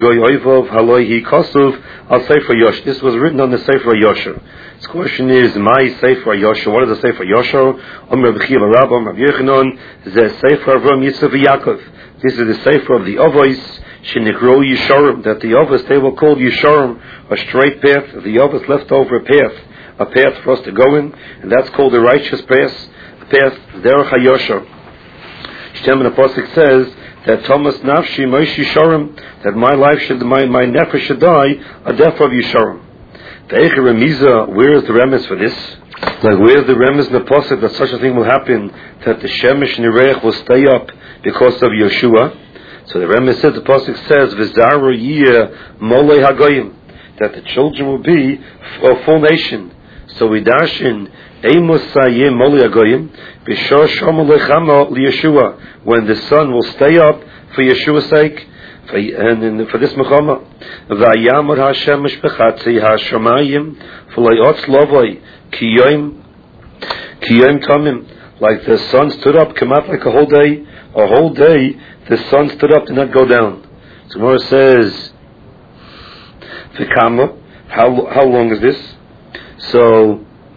Yoivov Haloihi Kosov al Sefer Yosh. This was written on the Sefer Yosher. This question is, my Sefer Yosher. What is the Sefer Yosher? Rabbi Chiya Rabba, Rabbi Yechanan, the Sefer Avram Yitzchak Yaakov. This is the Sefer of the Avos, Shenikro Yisharim, that the Avos, they were called Yisharim, a straight path. The Avos left over a path for us to go in, and that's called the righteous path, Derech HaYosher. Shtem in the Pasuk says, that Thomas Nafshi Moshe Yisharim, that my life my nefesh should die a death of Yisharim. Ve'eich Remiza, where is the remes for this? Like, where is the remes in the pasuk that such a thing will happen, that the Shemesh and Yireich will stay up because of Yeshua? So the remes says, the pasuk says, V'zaru yiyeh molei hagoyim, that the children will be a full nation. So we dash in Amos Sayeh molei hagoyim, B'shor shomer lechama liyeshua, when the sun will stay up for Yeshua's sake, and for this Mechama. V'ayamor Hashem mishpechatzi hashamayim v'layotz lovoi kiyom tamim. Like the sun stood up, came out like a whole day, the sun stood up, did not go down. So Gemara says, V'kama, how long is this? So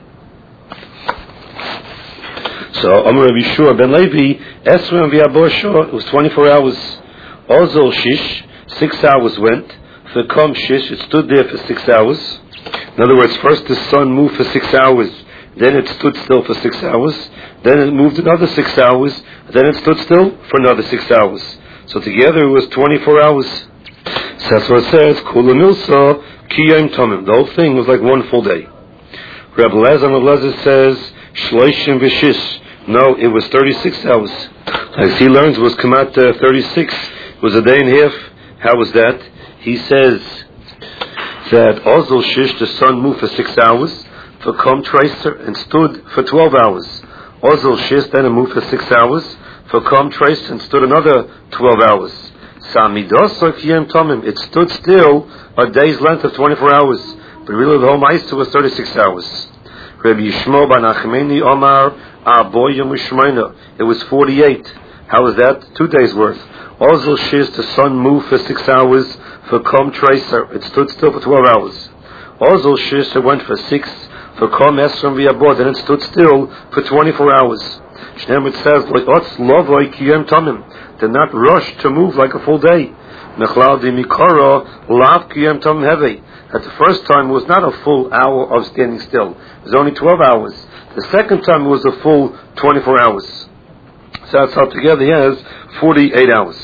Amar Rabbi Yeshua ben Levi, Esrim v'Yabosho, it was 24 hours. Ozol Shish, 6 hours went. V'kom Shish, it stood there for 6 hours. In other words, first the sun moved for 6 hours, then it stood still for 6 hours, then it moved another 6 hours, then it stood still for another 6 hours. So together it was 24 hours. So that's what it says, Kula Milsa, Kiyam Tomim. The whole thing was like one full day. Rabbi Lezer says, Shloishim v'Shish. No, it was 36 hours. As he learns, it was Kamat 36. It was a day and a half. How was that? He says that Ozol Shish, the sun moved for 6 hours, for Kom Tracer, and stood for 12 hours. Ozol Shish, then it moved for 6 hours, for Kom Tracer, and stood another 12 hours. Samidosok Yem Tomim, it stood still a day's length of 24 hours. But really the whole Meister was 36 hours. Rabbi Yishmo ben Achmeni Omar Aboyim Ushmeina. It was 48. How was that? 2 days worth. Ozil Shiz, the sun moved for 6 hours. For Kom Tracer, it stood still for 12 hours. Ozil Shiz, it went for 6. For Kom Esrim V'Yabod, and it stood still for 24 hours. Shneim, it says, Lo'otz Lovoi Kiyem Tomim. Did not rush to move like a full day. Nechlal Di Mikara Lav Kiyem Tomim Hevei. At the first time it was not a full hour of standing still. It was only 12 hours. The second time it was a full 24 hours. So that's how together he has 48 hours.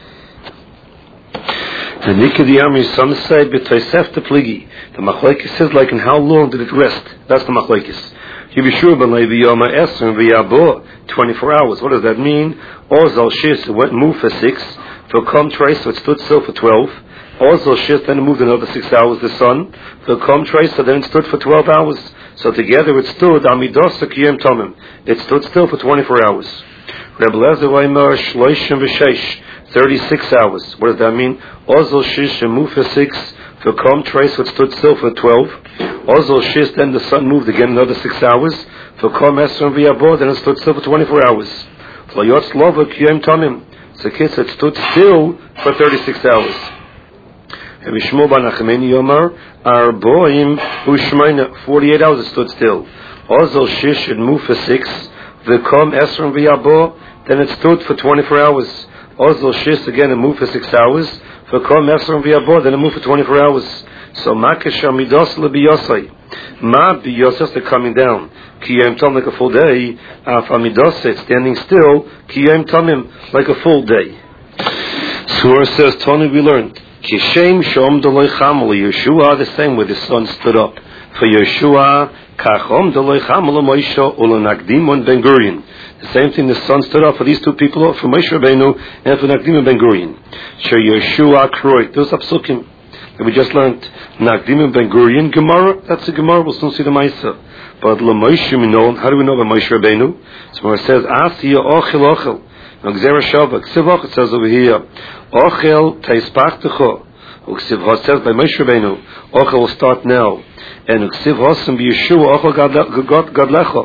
The Nikadiyami, some say, B'Toysef Tepligi. The Machlekes says, like, and how long did it rest? That's the Machlekes. Yibishur ben Levi Yoma Esrim V'Yabo, 24 hours. What does that mean? Ozal Shis, it went moved for 6. For Kom Trace, so it stood still for 12. Also, Shis then moved another 6 hours, the sun. For Kom Trace, so then it stood for 12 hours. So together it stood, Amidos Kiyem Tomim. It stood still for 24 hours. Reb Lezer Weimer, Shloishim V'Sheish, 36 hours. What does that mean? Ozol Shish, moved for 6. For Kom Trace, so it stood still for 12. Ozol Shis, then the sun moved again another 6 hours. For Kom Esrim V'Yabod, then it stood still for 24 hours. V'Yotz Lova Kiyem Tomim. So kids, it stood still for 36 hours. And Vishmo ben Achmeni Yomar, Arboim Ushmeina, 48 hours it stood still. Ozol Shish, it moved for 6. V'kom Esrim V'Yabo, then it stood for 24 hours. Ozol Shish, again, it moved for 6 hours. V'kom Esrim V'Yabo, then it moved for 24 hours. So Makesh Amidos L'Biyosai. Ma Biyosai, they're coming down. Kiyem Tom, like a full day. Af Amidosai, standing still. Kiyem Tomim, like a full day. Surah says, Tony, we learned. Kishem Shom Doloi Chamel, Yeshua, the same way the sun stood up. For Yeshua, Kachom Doloi Chamel, Moshe, Ulanakdimon Ben Gurion. The same thing, the sun stood up for these two people, for Moshe Rabbeinu and for Nakdimon Ben Gurion. Sher Yeshua Kroit, those Apsukim that we just learned. Nakdimon Ben Gurion, Gemara, that's a Gemara, we'll soon see the Maisa. But LaMoshe Minon, how do we know about Moshe Rabbeinu? So it says, Asiya Ochel Ochel. Now, Gzera Shabbat, Ksivach, it says over here, Ochel Teispachtecho. Uksivach says by Moshe Rabbeinu, Ochel will start now. And Uksivach and Yeshua, Ochel Gadlecho.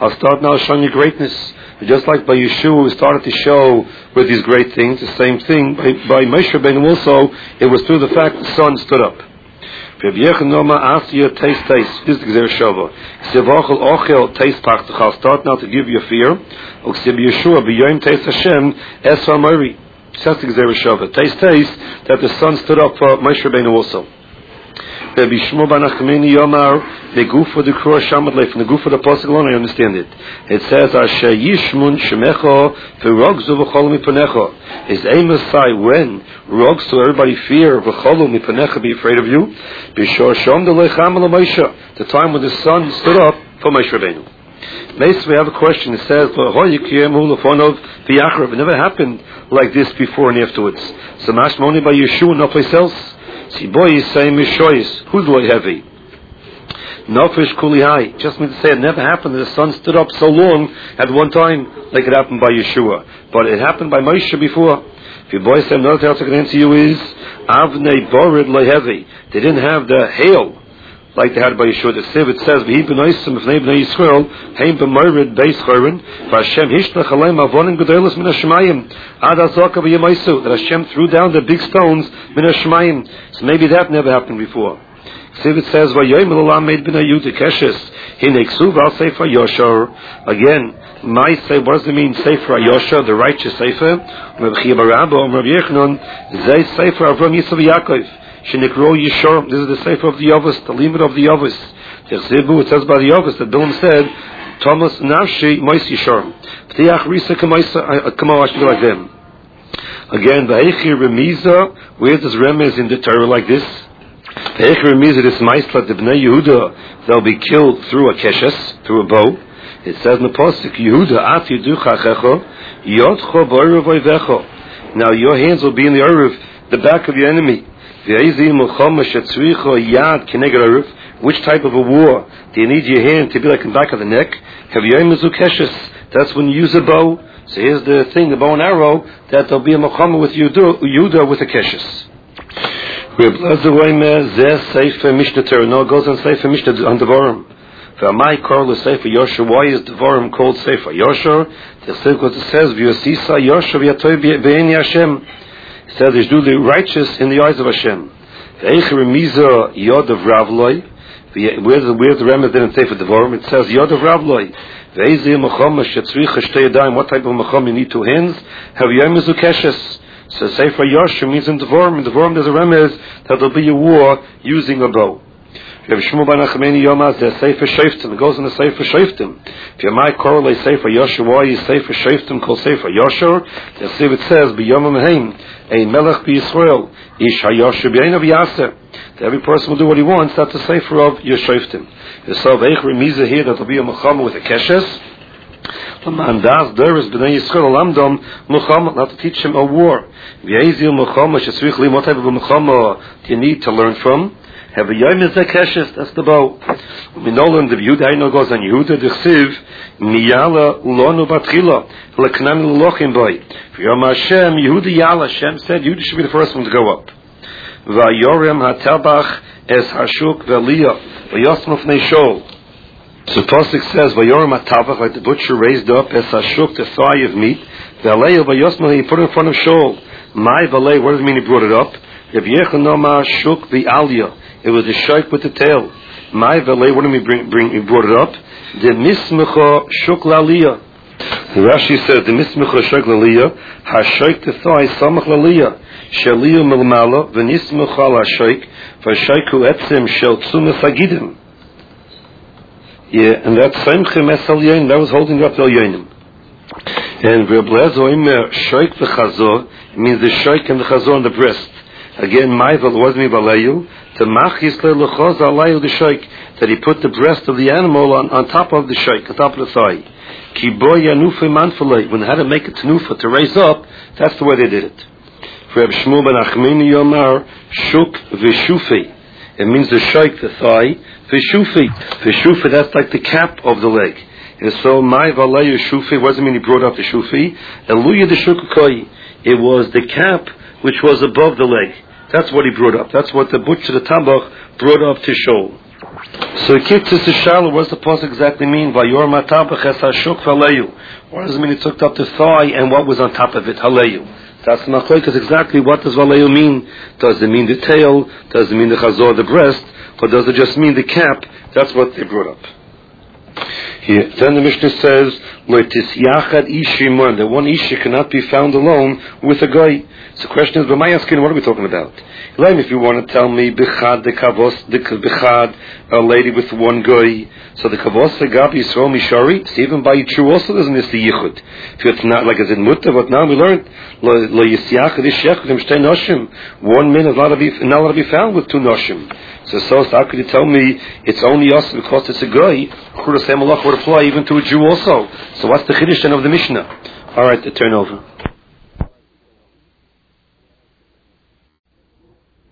I'll start now showing you greatness. Just like by Yeshua, we started to show with these great things, the same thing. By Moshe Rabbeinu also, it was through the fact the sun stood up. This is the Gzer Shava. I'll start now to give you a fear. That's the Gzer Shava. Taste, that the sun stood up for Moshe Rabbeinu also. Rabbi Shmuel ben Achmeni Yomar, the goof of the Kror Shamadle, from the goof of the Pasuk alone, I understand it. It says, Asher Yishmun Shemecho, V'rogzu V'cholu Mipanecho. His aim is when Rogzu, everybody fear, V'cholu Mipanecho, be afraid of you. B'shor Shom D'Leicham Ala Moshe, the time when the sun stood up for Moshe Rabbeinu. Next, we have a question. It says, it never happened like this before and afterwards. So Mashmoni by Yeshua, no place else. See, boy is saying Mishois, who's loy heavy? Nofish Kuli High. Just means to say it never happened that the sun stood up so long at one time like it happened by Yeshua. But it happened by Moshe before. If your boy said another thing I can answer you is Avnei Borid loy heavy. They didn't have the hail like they had by Yeshua. The Siv, it says, V'hi b'noisim v'nei b'nei Yisrael, heim b'morid beis chorin, v'Hashem hishlach aleim avonim gedolos min ha-shemayim, ad azaka v'yemaisu, that Hashem threw down the big stones min ha-shemayim. So maybe that never happened before. Siv, it says, V'yoyim l'olam meid b'nei Yudah keshes, hineksu v'al sefer Yoshar. Again, my say, what does it mean, Sefer Yoshar, the righteous Sefer? Rav Chia bar Abba, Rav Yechanan, Zay Sefer Avram Yisrael Yaakov. Shenikro Yishor. This is the Sefer of the Yavus, the limit of the Yavus. It says by the Yavus that Bilam said, Thomas Nafshi Mois Yishor. P'tiach Risa Kamo I should be like them. Again, V'heichi Remiza, where does Remez in the Torah like this? V'heichi Remiza, this Maisla, the Bnei Yehuda, they'll be killed through a keshes, through a bow. It says in the Pasuk, Yehuda, At Yidu Chachecho, Yodcho B'Orev Oivecho. Now your hands will be in the Orev, the back of your enemy. Which type of a war do you need your hand to be like in the back of the neck? That's when you use a bow. So here's the thing, the bow and arrow, that there'll be a Muhammad with Yudah with a keshes. No, it goes on Sefer Mishnah on Devarim. Why is Devarim called Sefer Yoshar? The Sikh says, it says, "Is do the righteous in the eyes of Hashem." Yod of Ravloi. Where's the remnant didn't say for Devarim? It says Yod of Ravloi. What type of macham you need two hands? Have Yom Keshes. So Sefer Yoshar means in Devarim. In Devarim there's a remez that there'll be a war using a bow. Rav Shmuel ben Achmeni Yomaz, there's Sefer Shoftim. It goes in the Sefer Shoftim. If you might correlate Sefer Yoshar, why is Sefer Shoftim called Sefer Yoshar? The Siv, it says, B'yomam heim, a melech b'Yisrael, ish ha-Yoshar b'yein of every person will do what he wants. That's the Sefer of Yoshoftim. There's so Veich Remiza here that will be a Muhammad with a keshes. L'mandas Doris b'nei Yisrael lamdom Muhammad, not to teach him a war. V'yezil Muhammad shetzrich li, what type of a Muhammad do you need to learn from? Have a yom is a keshes, that's the bow. We know in the Yehuda, I know goes on Yehuda, the Chsiv, Miyala Lonu Batchila, Leknan Lochim Boy. For Yom Hashem, Yehuda Yala, Hashem said, Yehuda should be the first one to go up. Vayorem HaTabach es Hashuk V'Aliyah, V'Yosmuf Neishol. So Pasuk says, Vayorem HaTabach, like the butcher raised up, es Hashuk, the thigh of meat, V'Aliyah, V'Yosmuf, he put it in front of Shol. My V'Aliyah, what does it mean he brought it up? Rav Yechanoma Shuk V'Aliyah. It was a shaykh with the tail. My valet, what did he he brought it up? The mismecha shuk laliyah. Rashi says the mismecha shuk laliyah, ha-shaykh the thigh samach laliyah, shaliyah milmala, v'nismecha la-shaykh, v'shaykhu etzim shel tzumah sagidim. Yeah, and that samchem es al-yain, that was holding up the al-yainim. And v'blezo imer shaykh v'chazor, it means the shaykh and the chazor on the breast. Again, my valet was me valayu, that he put the breast of the animal on top of the shaykh, on top of the thigh. When they had to make a tenufa to raise up, that's the way they did it. Reb Shmuel ben Achmeni Yomar Shuk v'shufi. It means the shaykh, the thigh, v'shufi. V'shufi, that's like the cap of the leg. And so my valayu shufi, what does it mean he brought up the shufi? Eluya the shukakoi. It was the cap which was above the leg. That's what he brought up. That's what the butcher, the tabach, brought up to show. So Kitzis Shala, what does the pasuk exactly mean? Vayor matabach es hashuk v'aleyu. What does it mean it took up the thigh and what was on top of it? Haleyu. That's machlokes exactly what does v'aleyu mean? Does it mean the tail? Does it mean the chazor, the breast? Or does it just mean the cap? That's what they brought up. Here, then the Mishnah says, that one isha cannot be found alone with a guy. So the question is, what are we talking about? If you want to tell me, bichad, the kavos, the bichad, a lady with one guy, so the kavos, the gabi, Yisrael, mishari, so even by Yitru also doesn't miss the yichud. If it's not like as in Mutta, but now we learned, one man is not allowed to be found with two noshim. So how could you tell me it's only us because it's a guy? Chura Semalach would apply even to a Jew also. So what's the chiddush then of the Mishnah? All right, turn over.